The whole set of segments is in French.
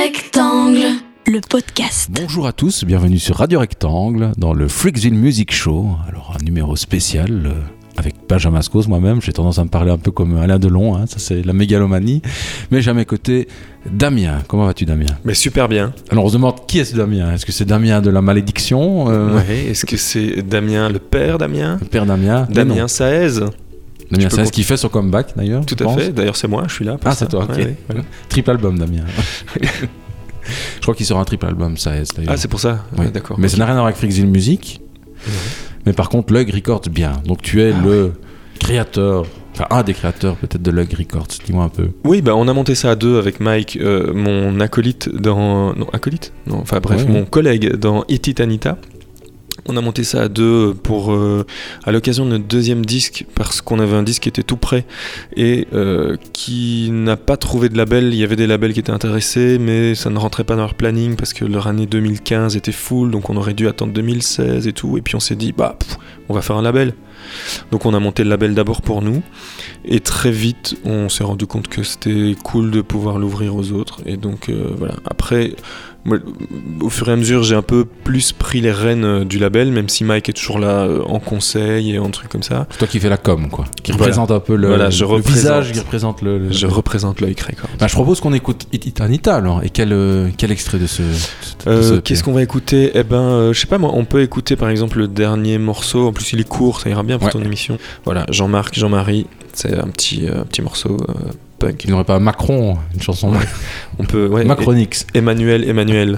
Rectangle, le podcast. Bonjour à tous, bienvenue sur Radio Rectangle dans le Freaksville Music Show. Alors un numéro spécial avec Benjamin Ascos, moi-même. J'ai tendance à me parler un peu comme Alain Delon, ça c'est la mégalomanie. Mais j'ai à mes côtés Damien. Comment vas-tu, Damien ? Mais super bien. Alors on se demande qui est ce Damien ? Est-ce que c'est Damien de la malédiction Ouais, est-ce que c'est Damien, le père Damien ? Le père Damien. Damien Saez. Damien Saez qui fait son comeback d'ailleurs. Tout à fait, d'ailleurs c'est moi, je suis là. Ah, c'est toi, ok. Ouais, voilà. Triple album, Damien. Je crois qu'il sera un triple album, Saez d'ailleurs. Ah, c'est pour ça, oui. D'accord. Mais ça n'a rien à voir avec Freaksville Music. Mais par contre, Lug Records, bien. Donc tu es le créateur, enfin un des créateurs peut-être de Lug Records. Dis-moi un peu. Oui, on a monté ça à deux avec Mike, mon acolyte dans... Non, acolyte ? Non, enfin bref, mon collègue dans Hit It Anita. On a monté ça à deux pour, à l'occasion de notre deuxième disque, parce qu'on avait un disque qui était tout prêt et qui n'a pas trouvé de label. Il y avait des labels qui étaient intéressés, mais ça ne rentrait pas dans leur planning parce que leur année 2015 était full, donc on aurait dû attendre 2016 et tout. Et puis on s'est dit, on va faire un label. Donc on a monté le label d'abord pour nous, et très vite on s'est rendu compte que c'était cool de pouvoir l'ouvrir aux autres. Et donc voilà. Après, moi, au fur et à mesure, j'ai un peu plus pris les rênes du label, même si Mike est toujours là en conseil et en trucs comme ça. C'est toi qui fais la com, quoi. Qui représente un peu le visage, qui représente le... Je représente Lug Records. Je propose qu'on écoute Hit It Anita, alors. Et quel extrait de ce qu'est-ce qu'on va écouter ? Je sais pas moi, on peut écouter par exemple le dernier morceau. En plus, il est court, ça ira bien pour ton émission. Voilà, Jean-Marc, Jean-Marie, c'est un petit morceau... Il n'aurait pas Macron, une chanson. On peut, Macronix. Emmanuel.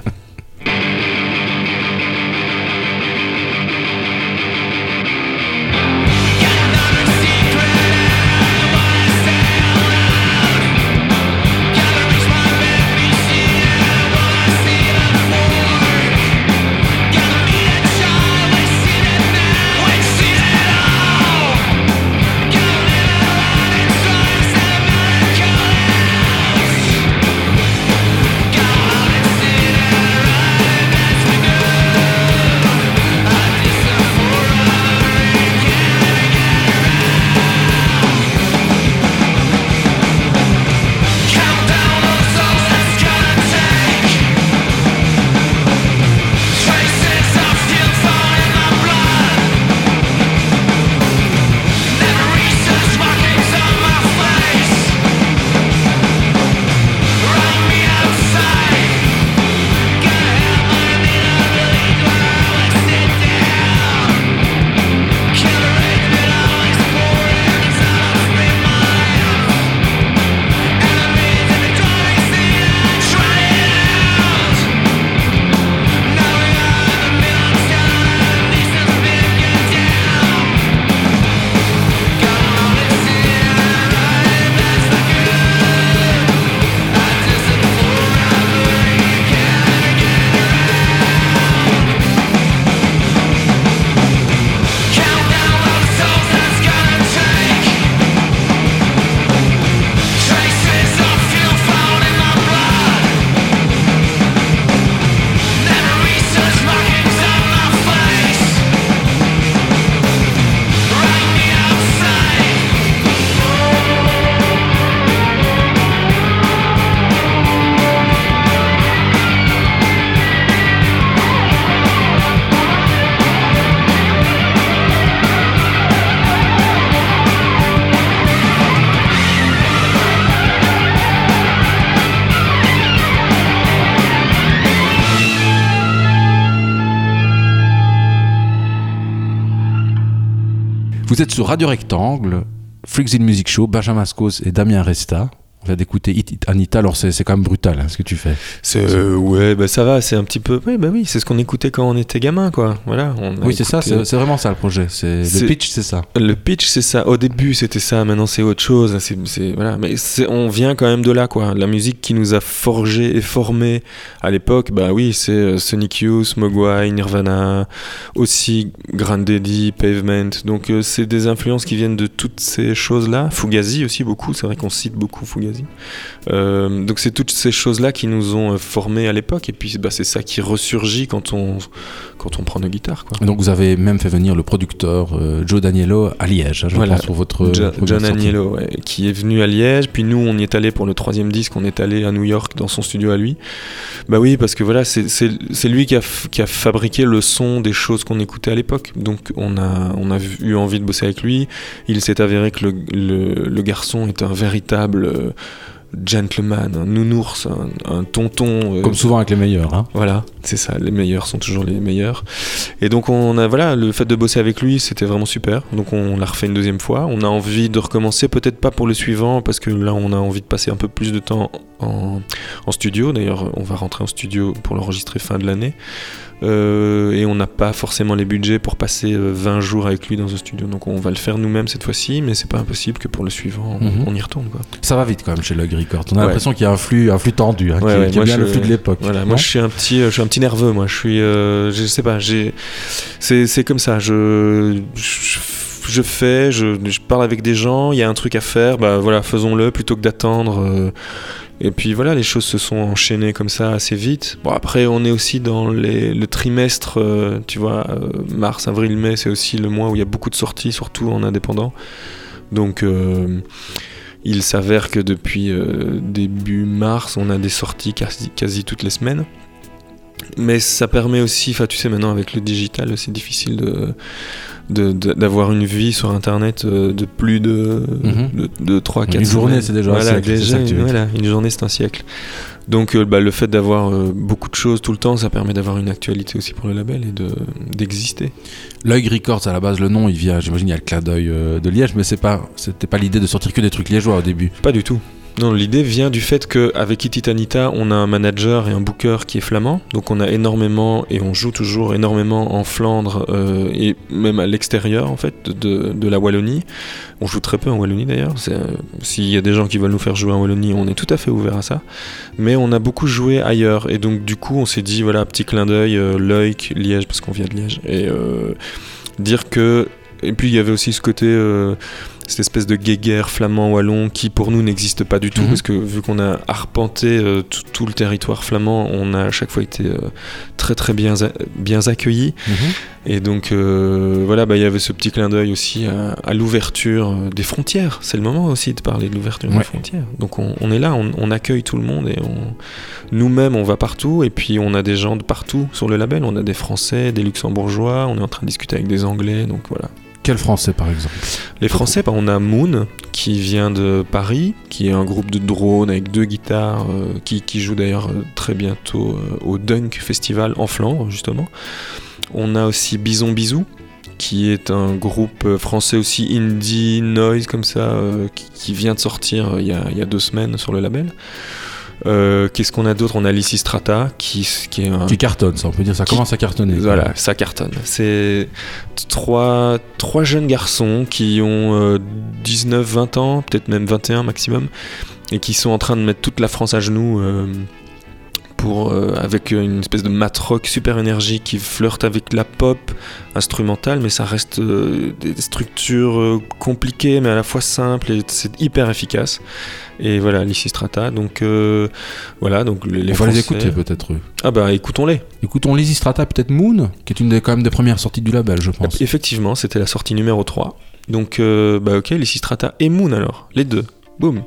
Vous êtes sur Radio Rectangle, Freaksville Music Show, Benjamin Ascos et Damien Resta. On vient d'écouter Hit It Anita, alors c'est quand même brutal ce que tu fais. Ça va, c'est un petit peu... Oui, c'est ce qu'on écoutait quand on était gamin, quoi. Voilà, c'est ça, c'est vraiment ça le projet. Le pitch, c'est ça. Le pitch, c'est ça. Au début, c'était ça, maintenant c'est autre chose. Voilà. Mais on vient quand même de là, quoi. La musique qui nous a forgé et formé à l'époque, c'est Sonic Youth, Mogwai, Nirvana, aussi Grand Daddy, Pavement. Donc c'est des influences qui viennent de toutes ces choses-là. Fugazi aussi beaucoup, c'est vrai qu'on cite beaucoup Fugazi. aussi. Donc c'est toutes ces choses-là qui nous ont formés à l'époque, et puis c'est ça qui ressurgit quand on prend nos guitares, quoi. Donc vous avez même fait venir le producteur Joe Daniello à Liège, je pense, pour votre John Daniello, ouais, qui est venu à Liège, puis nous on y est allé pour le 3e disque, on est allé à New York dans son studio à lui. Bah oui, parce que voilà, c'est lui qui a fabriqué le son des choses qu'on écoutait à l'époque, donc on a eu envie de bosser avec lui. Il s'est avéré que le garçon est un véritable gentleman, un nounours, un tonton. Comme souvent avec les meilleurs, hein. Voilà, c'est ça, les meilleurs sont toujours les meilleurs. Et donc le fait de bosser avec lui, c'était vraiment super. Donc on l'a refait une 2e fois. On a envie de recommencer, peut-être pas pour le suivant, parce que là on a envie de passer un peu plus de temps en studio. D'ailleurs, on va rentrer en studio pour l'enregistrer fin de l'année. Et on n'a pas forcément les budgets pour passer 20 jours avec lui dans un studio, donc on va le faire nous-mêmes cette fois-ci, mais c'est pas impossible que pour le suivant on y retourne, quoi. Ça va vite quand même chez Lug Records, on a l'impression qu'il y a un flux tendu, hein, qui est bien le flux de l'époque. Voilà, moi je suis un petit nerveux, moi je sais pas, c'est comme ça, je parle avec des gens, il y a un truc à faire, bah voilà, faisons-le plutôt que d'attendre. Et puis voilà, les choses se sont enchaînées comme ça assez vite. Bon, après, on est aussi dans le trimestre, tu vois, mars, avril, mai, c'est aussi le mois où il y a beaucoup de sorties, surtout en indépendant. Donc, il s'avère que depuis début mars, on a des sorties quasi toutes les semaines. Mais ça permet aussi, enfin tu sais, maintenant avec le digital, c'est difficile d'avoir une vie sur internet de plus de 3-4 semaines. Une journée, c'est déjà un siècle. Voilà, une journée, c'est un siècle. Donc le fait d'avoir beaucoup de choses tout le temps, ça permet d'avoir une actualité aussi pour le label et d'exister. Lug Records, à la base, le nom, il vient, j'imagine, il y a le clin d'œil de Liège, mais c'était pas l'idée de sortir que des trucs liégeois au début. Pas du tout. Non, l'idée vient du fait qu'avec Ititanita, on a un manager et un booker qui est flamand, donc on a énormément, et on joue toujours énormément en Flandre et même à l'extérieur en fait de la Wallonie. On joue très peu en Wallonie d'ailleurs, s'il y a des gens qui veulent nous faire jouer en Wallonie, on est tout à fait ouvert à ça, mais on a beaucoup joué ailleurs, et donc du coup on s'est dit, voilà, petit clin d'œil, Leuk, Liège, parce qu'on vient de Liège, et dire que... Et puis il y avait aussi ce côté... cette espèce de guéguerre flamand wallon qui pour nous n'existe pas du tout, parce que vu qu'on a arpenté tout le territoire flamand, on a à chaque fois été très très bien accueillis, et donc voilà, il y avait ce petit clin d'œil aussi à l'ouverture des frontières. C'est le moment aussi de parler de l'ouverture des frontières, donc on est là, on accueille tout le monde, et nous-mêmes on va partout, et puis on a des gens de partout sur le label, on a des Français, des Luxembourgeois, on est en train de discuter avec des Anglais, donc voilà. Quel Français par exemple? Les Français, on a Moon qui vient de Paris, qui est un groupe de drones avec 2 guitares, qui joue d'ailleurs très bientôt au Dunk Festival en Flandre justement. On a aussi Bison Bisou, qui est un groupe français aussi indie noise comme ça, qui vient de sortir il y a 2 semaines sur le label. Qu'est-ce qu'on a d'autre? On a Lysistrata qui cartonne, ça on peut dire, ça commence à cartonner. Voilà, ça cartonne. C'est trois jeunes garçons qui ont 19-20 ans, peut-être même 21 maximum, et qui sont en train de mettre toute la France à genoux avec une espèce de mat rock super énergique qui flirte avec la pop instrumentale, mais ça reste des structures compliquées mais à la fois simples, et c'est hyper efficace. Et voilà, Lysistrata, donc voilà, donc les on va les écouter peut-être. Ah bah écoutons-les. Écoutons Lysistrata, peut-être Moon, qui est une quand même des premières sorties du label, je pense. Effectivement, c'était la sortie numéro 3. Donc ok, Lysistrata et Moon alors, les deux. Boum.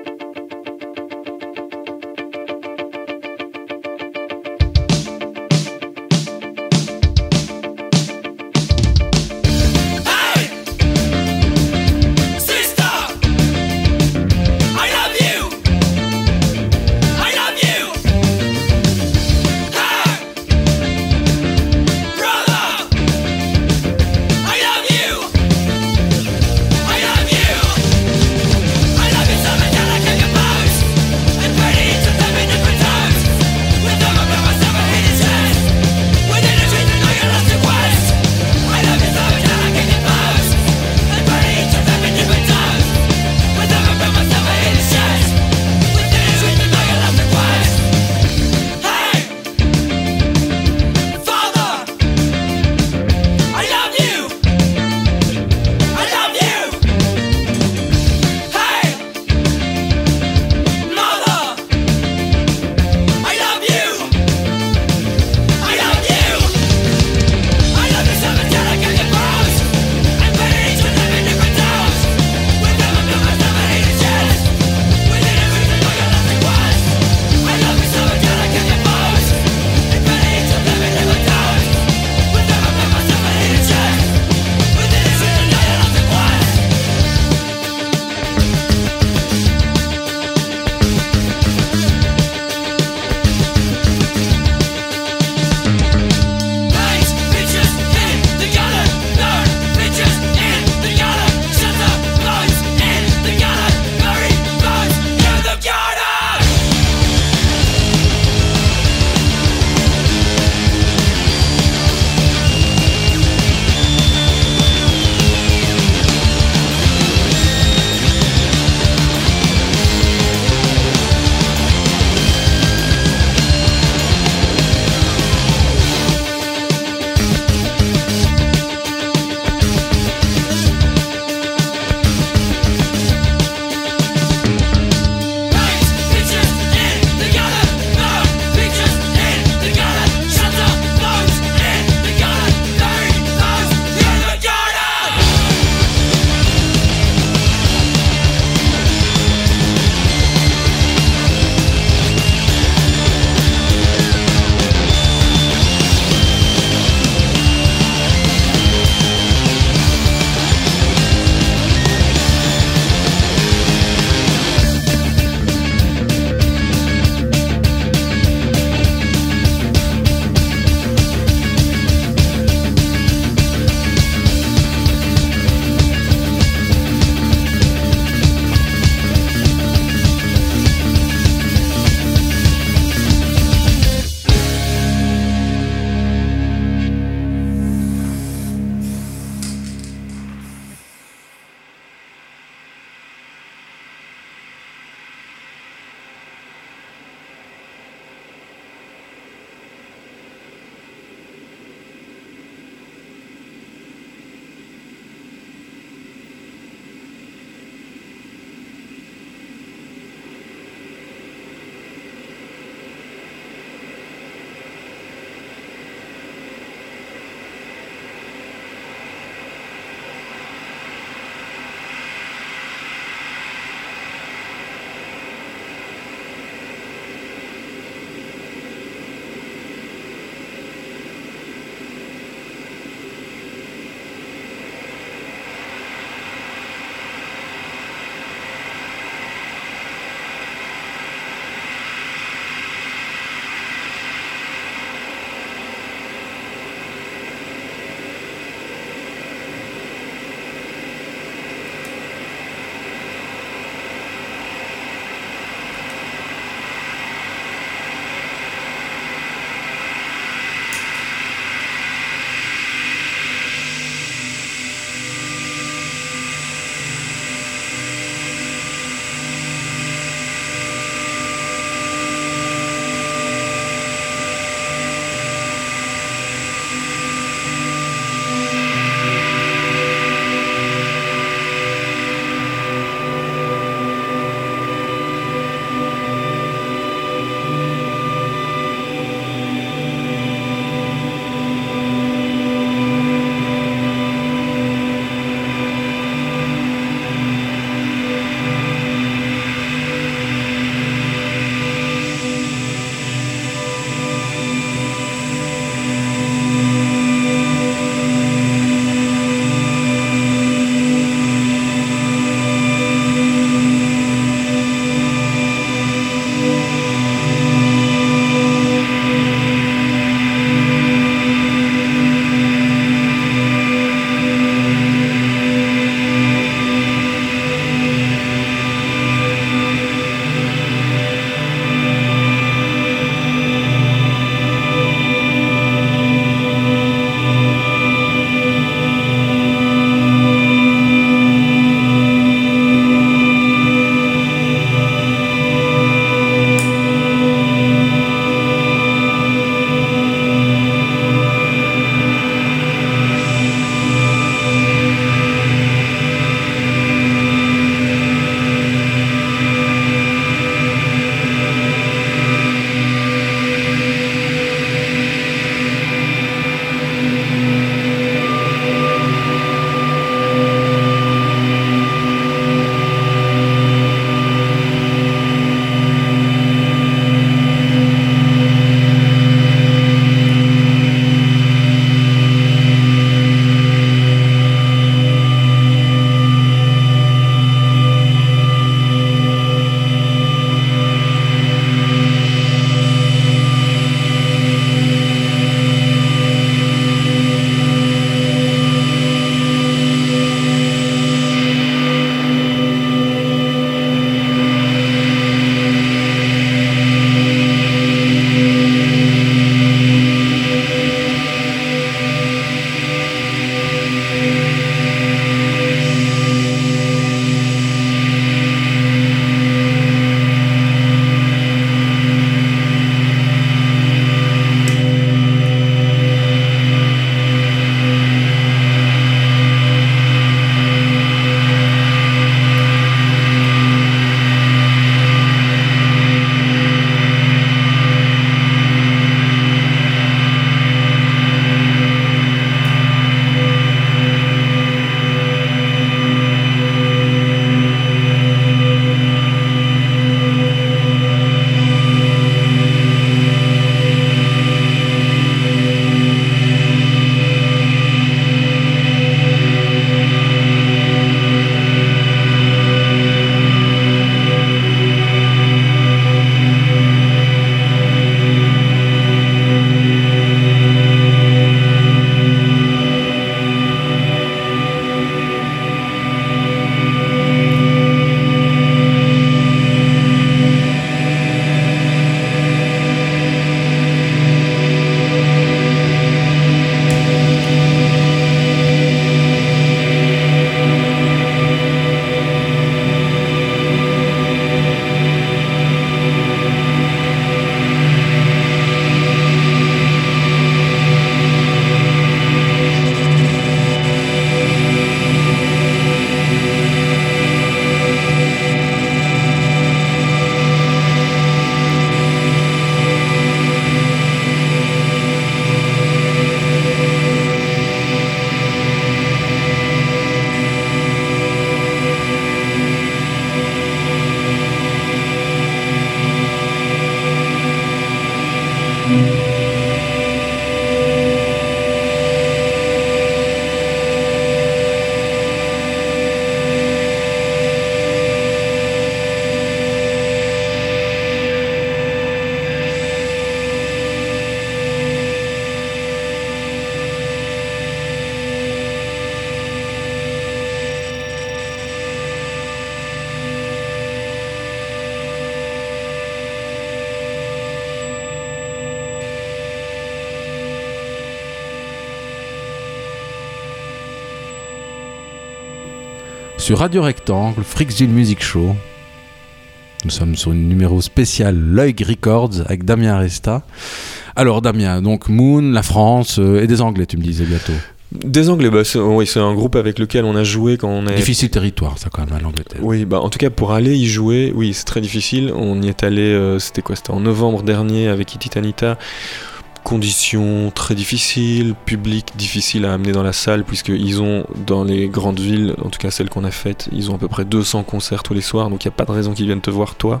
Sur Radio Rectangle, Freaksville Music Show. Nous sommes sur une numéro spécial L'Oeil Records avec Damien Resta. Alors Damien, donc Moon, la France et des Anglais, tu me disais bientôt. Des Anglais, c'est un groupe avec lequel on a joué quand on est... Difficile territoire, ça quand même, à l'Angleterre. Oui, en tout cas pour aller y jouer, oui, c'est très difficile. On y est allé, c'était en novembre dernier avec Ititanita. Conditions très difficiles, public difficile à amener dans la salle, puisqu'ils ont, dans les grandes villes, en tout cas celles qu'on a faites, ils ont à peu près 200 concerts tous les soirs, donc il n'y a pas de raison qu'ils viennent te voir toi.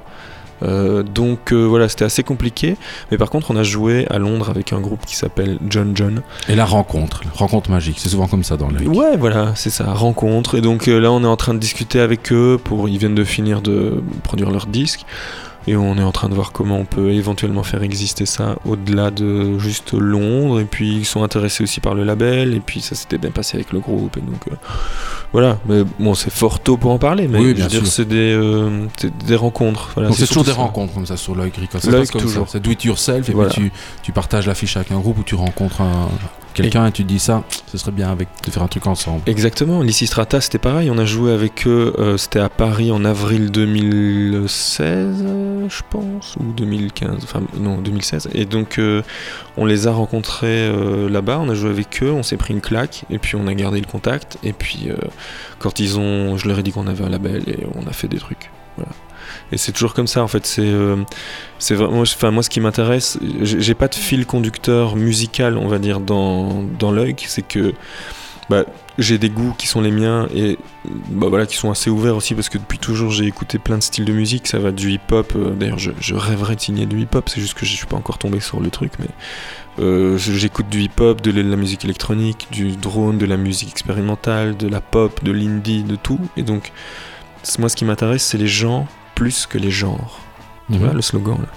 Voilà, c'était assez compliqué, mais par contre on a joué à Londres avec un groupe qui s'appelle John. Et la rencontre magique, c'est souvent comme ça dans le... Ouais, voilà, c'est ça, rencontre. Et donc là on est en train de discuter avec eux, ils viennent de finir de produire leur disque. Et on est en train de voir comment on peut éventuellement faire exister ça au-delà de juste Londres. Et puis ils sont intéressés aussi par le label. Et puis ça s'était bien passé avec le groupe. Et donc voilà. Mais bon, c'est fort tôt pour en parler. Mais oui, je veux dire, c'est des rencontres. Voilà, donc c'est toujours des rencontres comme ça sur l'Oeil Records. Ça passe comme toujours. Ça. C'est do it yourself. Et voilà. Puis tu partages l'affiche avec un groupe où tu rencontres quelqu'un et tu te dis ça, ce serait bien de faire un truc ensemble. Exactement. Lysistrata, c'était pareil. On a joué avec eux. C'était à Paris en avril 2016. Je pense, ou 2015, enfin non 2016, et donc on les a rencontrés là-bas, on a joué avec eux, on s'est pris une claque, et puis on a gardé le contact, et puis quand je leur ai dit qu'on avait un label, et on a fait des trucs, voilà. Et c'est toujours comme ça en fait, c'est vraiment, moi ce qui m'intéresse, j'ai pas de fil conducteur musical, on va dire, dans l'œil, c'est que j'ai des goûts qui sont les miens et voilà, qui sont assez ouverts aussi, parce que depuis toujours j'ai écouté plein de styles de musique. Ça va du hip-hop, d'ailleurs je rêverais de signer du hip-hop, c'est juste que je suis pas encore tombé sur le truc, mais j'écoute du hip-hop, de la musique électronique, du drone, de la musique expérimentale, de la pop, de l'indie, de tout. Et donc moi ce qui m'intéresse, c'est les gens plus que les genres. Tu vois le slogan là.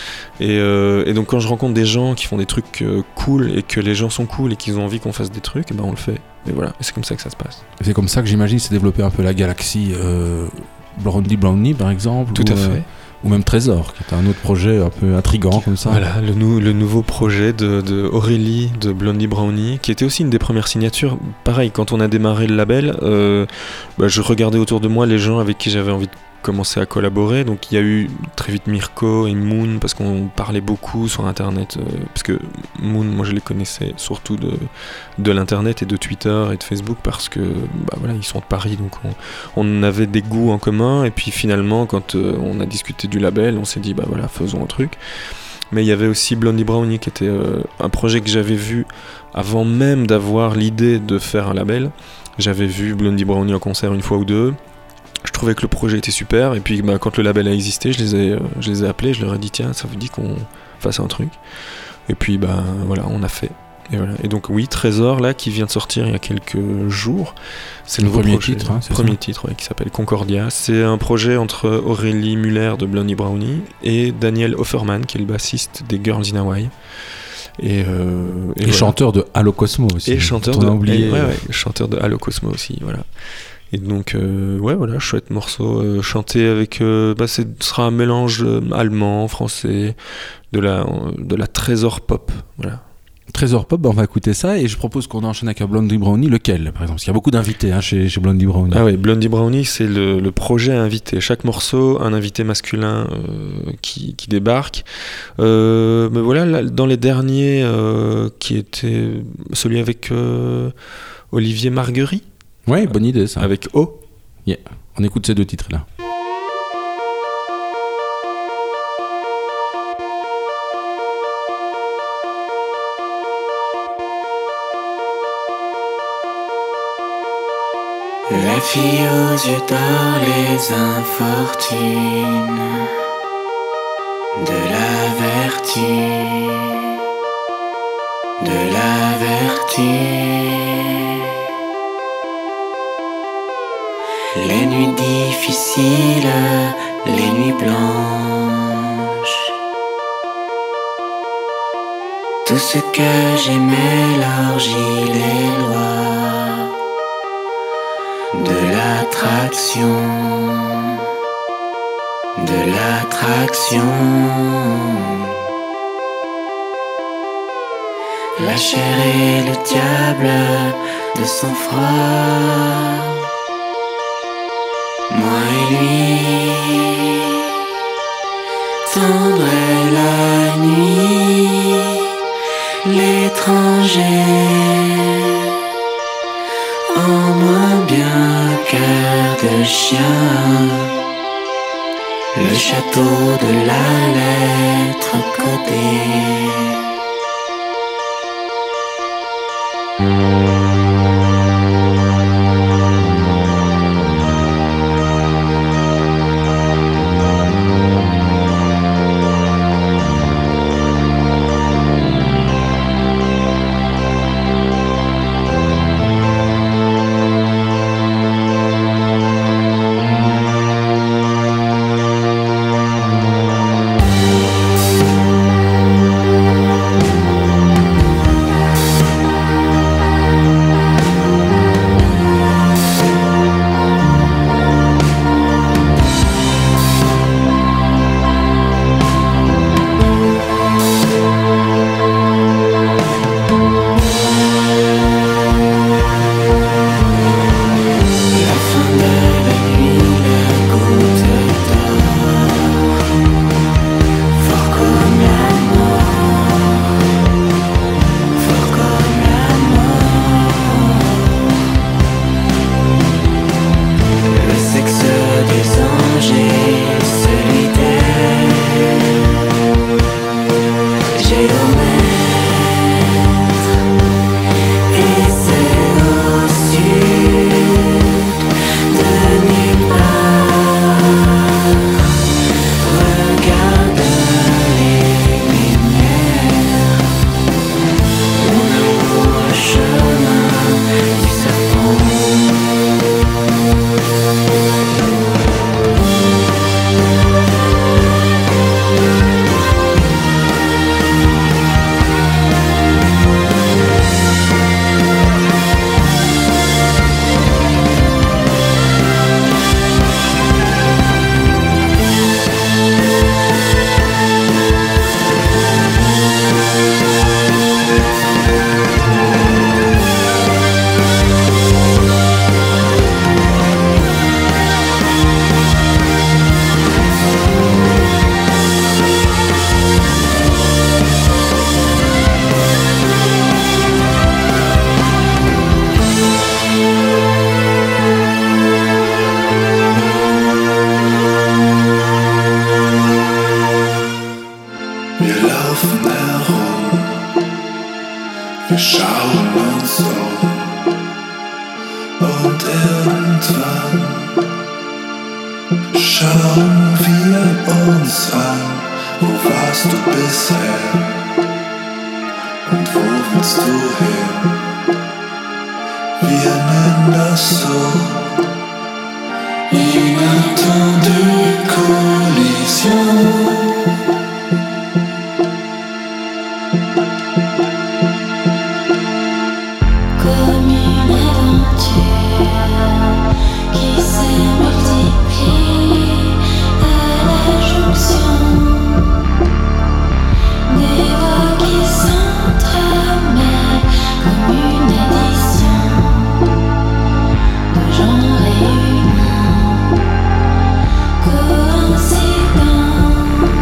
Et donc quand je rencontre des gens qui font des trucs cool, et que les gens sont cool et qu'ils ont envie qu'on fasse des trucs, on le fait. Et voilà, et c'est comme ça que ça se passe. Et c'est comme ça que j'imagine s'est développé un peu la galaxie Blondie Brownie par exemple. Tout à fait. Ou même Trésor, qui est un autre projet un peu intrigant comme ça. Voilà, le nouveau projet de Aurélie de Blondie Brownie, qui était aussi une des premières signatures. Pareil, quand on a démarré le label, je regardais autour de moi les gens avec qui j'avais envie de commencer à collaborer. Donc il y a eu très vite Mirko et Moon, parce qu'on parlait beaucoup sur internet, parce que Moon, moi je les connaissais surtout de l'internet et de Twitter et de Facebook, parce que voilà, ils sont de Paris, donc on avait des goûts en commun. Et puis finalement, quand on a discuté du label, on s'est dit voilà, faisons un truc. Mais il y avait aussi Blondie Brownie, qui était un projet que j'avais vu avant même d'avoir l'idée de faire un label. J'avais vu Blondie Brownie en concert une fois ou deux. Je trouvais que le projet était super, et puis quand le label a existé, je les ai appelés, je leur ai dit tiens, ça vous dit qu'on fasse un truc. Et puis voilà, on a fait. Et voilà. Et donc oui, Trésor là, qui vient de sortir il y a quelques jours, c'est le premier titre, titre, qui s'appelle Concordia. C'est un projet entre Aurélie Muller de Blondie Brownie et Daniel Offerman, qui est le bassiste des Girls in Hawaii. Et voilà. Chanteur de Allo Cosmo aussi. Et chanteur chanteur de Allo Cosmo aussi, voilà. Et donc, voilà, chouette morceau, chanté avec, ce sera un mélange allemand, français, de la Trésor pop, voilà. Trésor pop, on va écouter ça, et je propose qu'on enchaîne avec un Blondie Brownie, lequel par exemple, parce qu'il y a beaucoup d'invités chez Blondie Brownie. Ah oui, Blondie Brownie, c'est le projet invité. Chaque morceau, un invité masculin qui débarque. Mais voilà, là, dans les derniers, qui était celui avec Olivier Marguerite. Ouais, bonne idée ça. Avec O. Yeah. On écoute ces deux titres là. La fille aux yeux d'or, les infortunes de la vertu. de la vertu. Les nuits difficiles, les nuits blanches, tout ce que j'aimais, l'orgie, les lois de l'attraction, de l'attraction. La chair et le diable de sang-froid, moi et lui, tendre est la nuit, l'étranger, en moins bien cœur de chien, le château de la lettre codée. Wir schauen uns und irgendwann schauen wir uns an. Wo warst du bisher und wo willst du hin? Wir nennen das so inattendue collision. Coïncidence.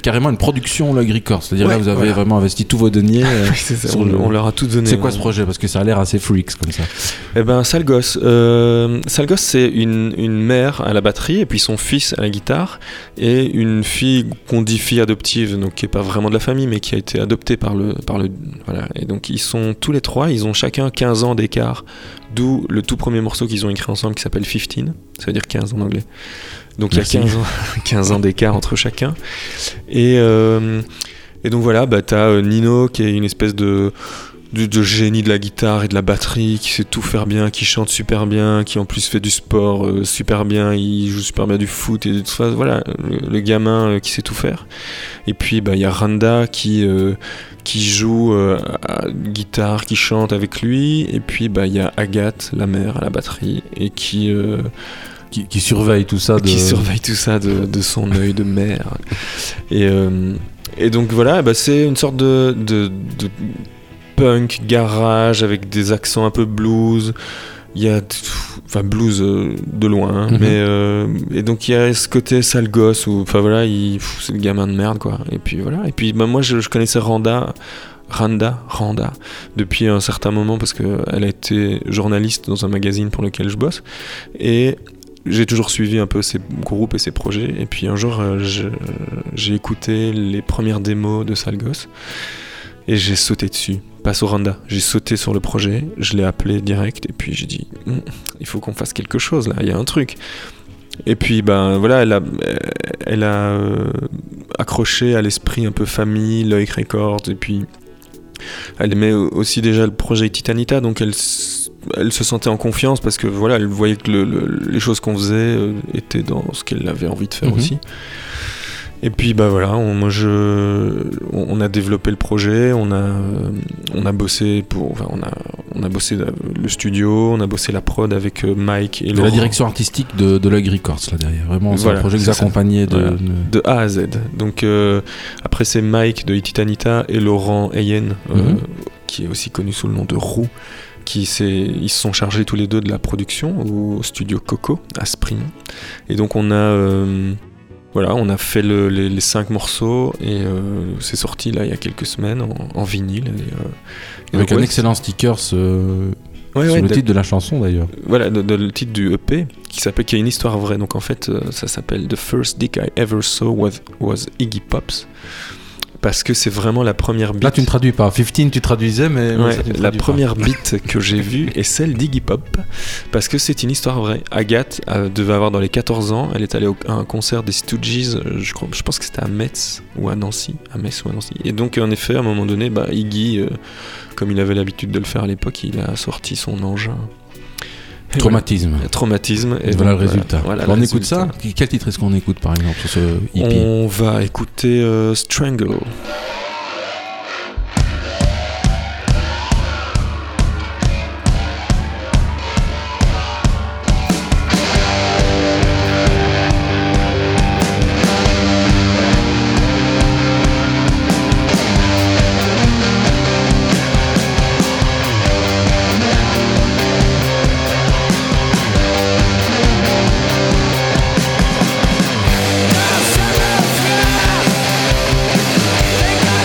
carrément une production Lug Records. C'est-à-dire là, vous avez voilà. vraiment investi tous vos deniers. C'est ça, on leur a tout donné. C'est quoi ce projet? Parce que ça a l'air assez freaks comme ça. Eh ben, Sale Gosse. Sale Gosse, c'est une mère à la batterie et puis son fils à la guitare et une fille qu'on dit fille adoptive, donc qui est pas vraiment de la famille, mais qui a été adoptée par le voilà. Et donc ils sont tous les trois, ils ont chacun 15 ans d'écart, d'où le tout premier morceau qu'ils ont écrit ensemble qui s'appelle 15. Ça veut dire 15 en anglais. Donc Merci. il y a 15 ans d'écart entre chacun. Et donc voilà, bah, t'as Nino qui est une espèce de génie de la guitare et de la batterie, qui sait tout faire bien, qui chante super bien, qui en plus fait du sport super bien, il joue super bien du foot et tout ça. Voilà, le gamin qui sait tout faire. Et puis bah, y a Randa qui joue à guitare, qui chante avec lui. Et puis bah, y a Agathe, la mère, à la batterie, et qui surveille tout ça de son œil de mère. Et donc voilà, bah, c'est une sorte de punk garage avec des accents un peu blues. Il y a blues de loin, hein, mais et donc il y a ce côté sale gosse où enfin voilà, c'est le gamin de merde quoi. Et puis voilà, et puis bah, moi je connaissais Randa depuis un certain moment parce que elle a été journaliste dans un magazine pour lequel je bosse et j'ai toujours suivi un peu ses groupes et ses projets. Et puis un jour j'ai écouté les premières démos de Sale Gosse et j'ai sauté dessus. Pas sur Randa, j'ai sauté sur le projet, je l'ai appelé direct et puis j'ai dit il faut qu'on fasse quelque chose là, il y a un truc. Et puis ben voilà, elle a accroché à l'esprit un peu famille, Lug Records, et puis elle aimait aussi déjà le projet Titanita, donc elle se sentait en confiance parce que voilà, elle voyait que les choses qu'on faisait étaient dans ce qu'elle avait envie de faire aussi. Et puis bah voilà, on a développé le projet, on a bossé on a bossé le studio, on a bossé la prod avec Mike et Laurent. La direction artistique de Lug Records là derrière, vraiment c'est voilà, un projet que vous accompagnez de A à Z. Donc après c'est Mike de Titanita et Laurent Heyen, qui est aussi connu sous le nom de Roux, ils se sont chargés tous les deux de la production au studio Coco à Spring. Et donc on a fait les 5 morceaux et c'est sorti là il y a quelques semaines en vinyle. Avec un excellent sticker sur le titre de la chanson d'ailleurs. Voilà, le titre du EP qui a une histoire vraie. Donc en fait ça s'appelle The First Dick I Ever Saw was Iggy Pop's. Parce que c'est vraiment la première beat. Là, tu ne traduis pas. 15, tu traduisais, mais ouais, ça, la première beat que j'ai vue est celle d'Iggy Pop. Parce que c'est une histoire vraie. Agathe devait avoir dans les 14 ans. Elle est allée à un concert des Stooges. Je pense que c'était à Metz ou à Nancy. Et donc, en effet, à un moment donné, bah, Iggy, comme il avait l'habitude de le faire à l'époque, il a sorti son engin. Traumatisme. Voilà. Traumatisme. Et voilà le résultat. Voilà on le écoute résultat. ça. Quel titre est-ce qu'on écoute par exemple sur ce EP? On va écouter Strangle. Think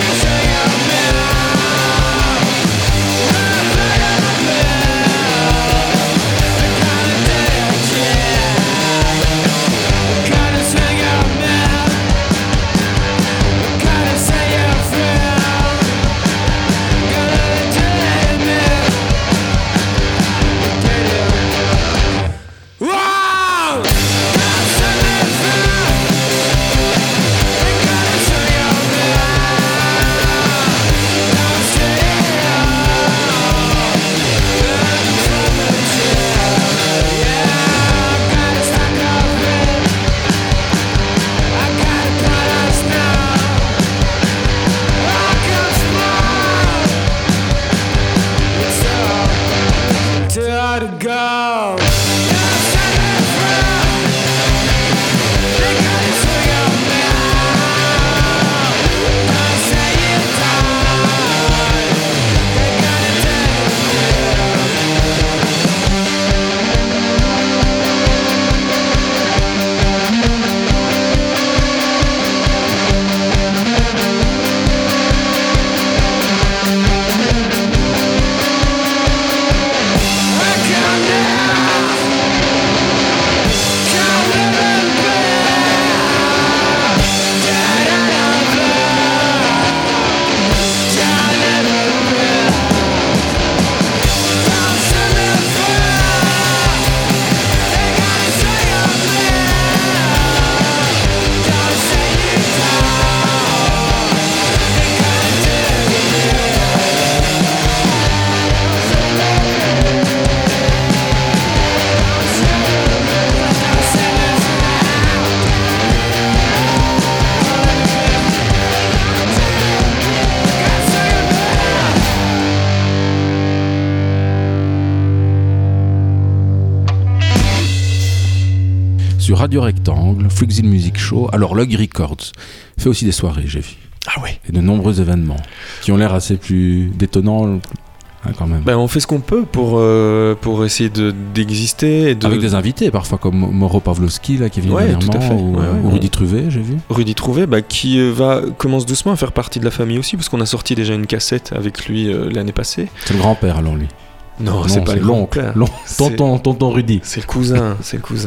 sur Radio Rectangle, Freakzilla Music Show. Alors, Lug Records fait aussi des soirées, j'ai vu. Ah ouais. Et de nombreux événements qui ont l'air assez plus détonnants. Quand même. Ben, on fait ce qu'on peut pour essayer d'exister. Avec des invités, parfois, comme Mauro Pavlovski, là, qui est venu dernièrement, tout à fait. Ou Rudy Trouvé, j'ai vu. Rudy Trouvé, qui commence doucement à faire partie de la famille aussi, parce qu'on a sorti déjà une cassette avec lui l'année passée. C'est le grand-père, alors, lui. Non, c'est pas le l'oncle. Tonton Rudy. C'est le cousin,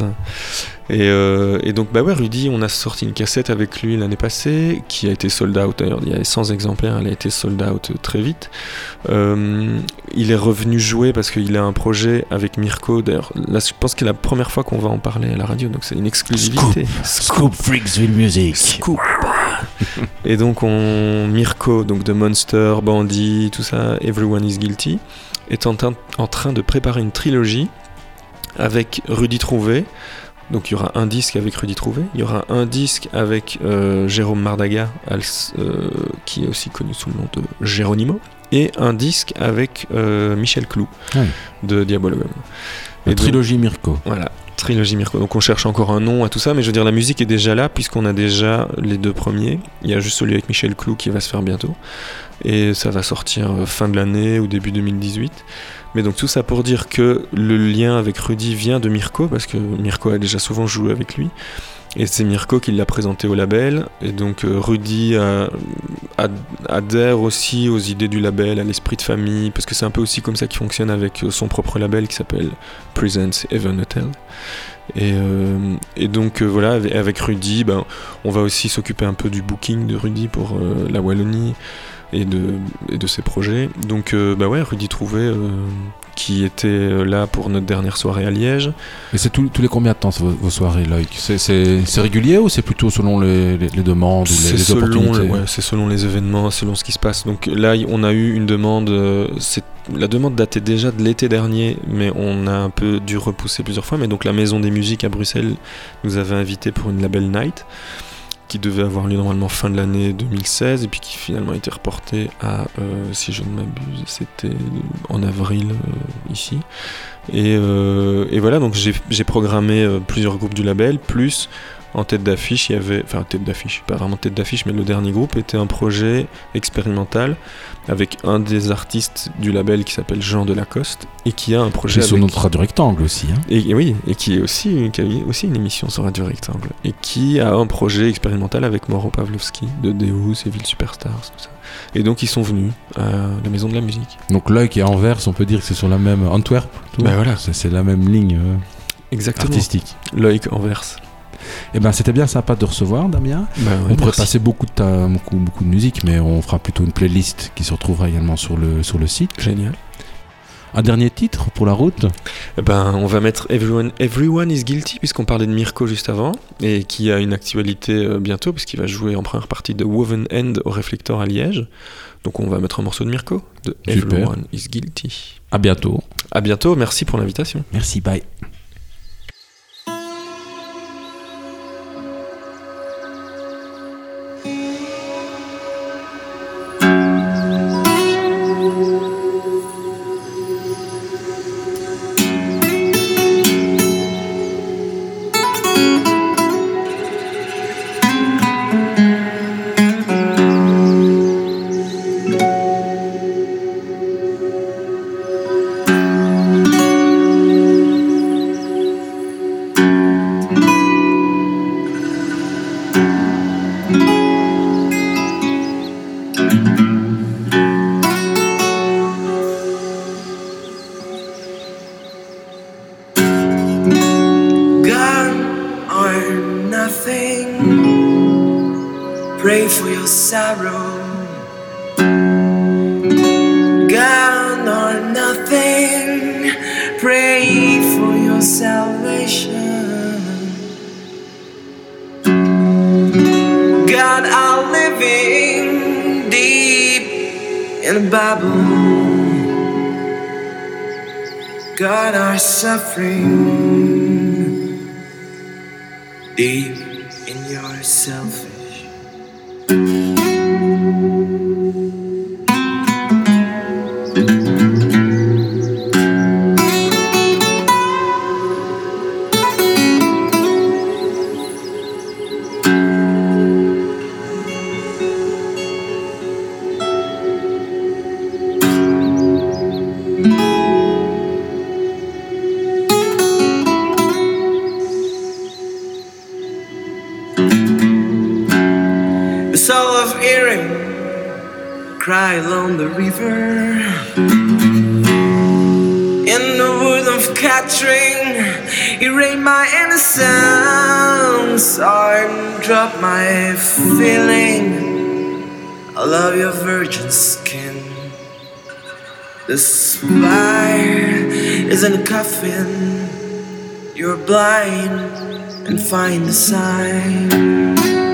Et donc, Rudy, on a sorti une cassette avec lui l'année passée, qui a été sold out. D'ailleurs, il y avait 100 exemplaires, elle a été sold out très vite. Il est revenu jouer parce qu'il a un projet avec Mirko. D'ailleurs, là, je pense que c'est la première fois qu'on va en parler à la radio, donc c'est une exclusivité. Scoop Freakzilla Music. Scoop. Et donc, Mirko, donc de Monster, Bandit, tout ça, Everyone is Guilty, est en train de préparer une trilogie avec Rudy Trouvé. Donc il y aura un disque avec Rudy Trouvé, il y aura un disque avec Jérôme Mardaga, qui est aussi connu sous le nom de Geronimo, et un disque avec Michel Clou, de Diabologum. La trilogie Mirko. Voilà, trilogie Mirko. Donc on cherche encore un nom à tout ça, mais je veux dire, la musique est déjà là, puisqu'on a déjà les 2 premiers. Il y a juste celui avec Michel Clou qui va se faire bientôt. Et ça va sortir fin de l'année ou début 2018. Mais donc tout ça pour dire que le lien avec Rudy vient de Mirko, parce que Mirko a déjà souvent joué avec lui. Et c'est Mirko qui l'a présenté au label. Et donc Rudy adhère aussi aux idées du label, à l'esprit de famille, parce que c'est un peu aussi comme ça qu'il fonctionne avec son propre label qui s'appelle Presents Heaven Hotel. Et donc voilà, avec Rudy, on va aussi s'occuper un peu du booking de Rudy pour la Wallonie et de ses projets. Donc Rudy Trouvé qui était là pour notre dernière soirée à Liège. Et c'est tous les combien de temps vos soirées, Loïc ? C'est régulier ou c'est plutôt selon les demandes ou les opportunités ? C'est selon les événements, selon ce qui se passe. Donc là, on a eu une demande. La demande datait déjà de l'été dernier, mais on a un peu dû repousser plusieurs fois. Mais donc la Maison des Musiques à Bruxelles nous avait invités pour une Label Night, qui devait avoir lieu normalement fin de l'année 2016 et puis qui finalement a été reporté à, si je ne m'abuse, c'était en avril ici. Et voilà, donc j'ai programmé plusieurs groupes du label, plus en tête d'affiche, il y avait, enfin tête d'affiche, pas vraiment tête d'affiche, mais le dernier groupe était un projet expérimental avec un des artistes du label qui s'appelle Jean Delacoste et qui a un projet avec... sur notre Radio Rectangle aussi. Hein. Et oui, et qui a aussi une émission sur Radio Rectangle et qui a un projet expérimental avec Mauro Pavlovski de Deus et Ville Superstars, tout ça. Et donc ils sont venus à la Maison de la Musique. Donc là qui est à Anvers, on peut dire que c'est sur la même Antwerp. Voilà, c'est la même ligne exactement. Artistique. Loïc Anvers. Eh ben, c'était bien sympa de recevoir, Damien. On pourrait passer beaucoup de musique, mais on fera plutôt une playlist qui se retrouvera également sur le site. Génial. Un dernier titre pour la route ? On va mettre Everyone is Guilty, puisqu'on parlait de Mirko juste avant, et qui a une actualité bientôt, puisqu'il va jouer en première partie de Woven End au Réflector à Liège. Donc on va mettre un morceau de Mirko, de Everyone is Guilty. À bientôt. À bientôt, merci pour l'invitation. Merci, bye. God are suffering deep in your selfish. smile on the river. In the wood of Catering, erase my innocence and drop my feeling. I love your virgin skin. The spire is in a coffin. You're blind and find the sign.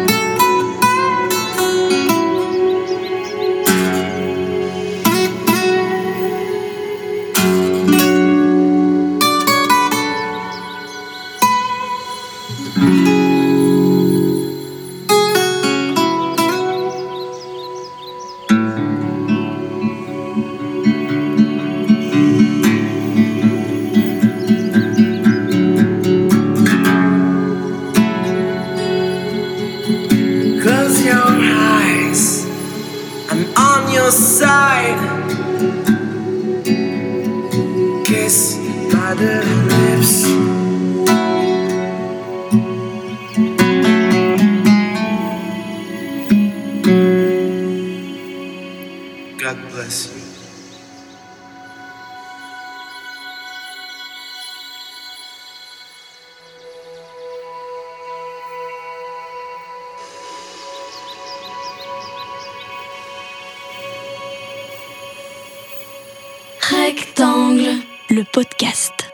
Side, kissed by the lips. God bless you. Rectangle, le podcast.